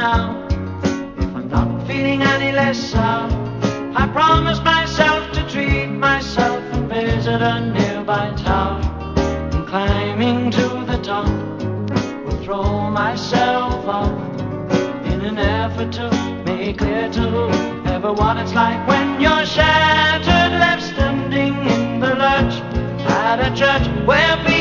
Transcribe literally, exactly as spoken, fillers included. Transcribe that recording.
now. If I'm not feeling any less sound, I promise myself to treat myself and visit a nearby tower. And climbing to the top, will throw myself off in an effort to make clear to everyone it's like when you're shattered, left standing in the lurch at a church where people